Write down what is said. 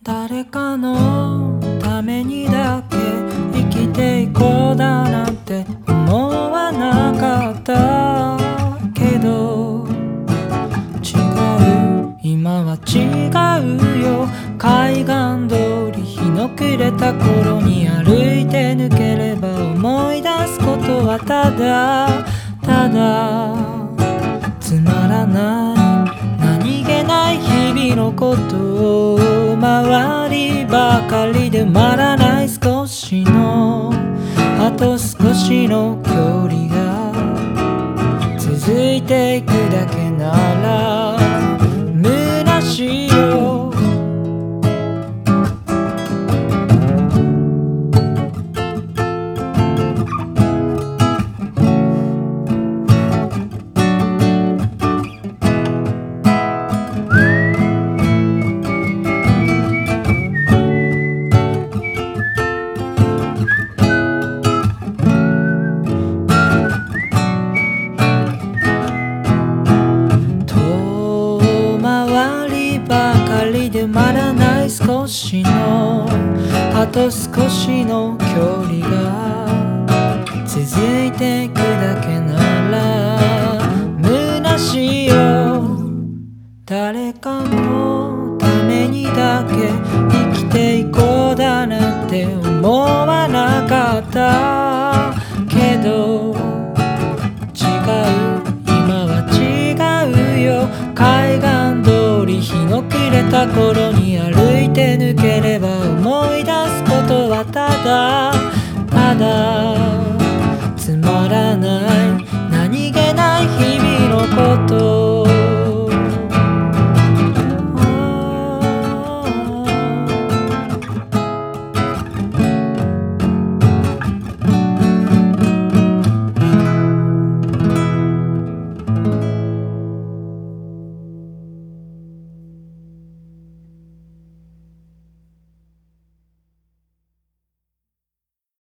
誰かのためにだけ生きていこうだなんて思わなかったけど、違う、今は違うよ。海岸通り日の暮れた頃に歩いて抜ければ思い出すことはただただつまらない何気ない日々のことを、周りばかりで埋まらない少しのあと少しの距離が続いていくだけなら虚しいよ。で埋まらない少しのあと少しの距離が続いていくだけなら虚しいよ。誰かのためにだけ生きていこうだなんて思わなかったけど、違う、今は違うよ。海岸通り日の暮れた頃に歩いて抜ければ思い出すことはただただつまらない何気ない日々のこと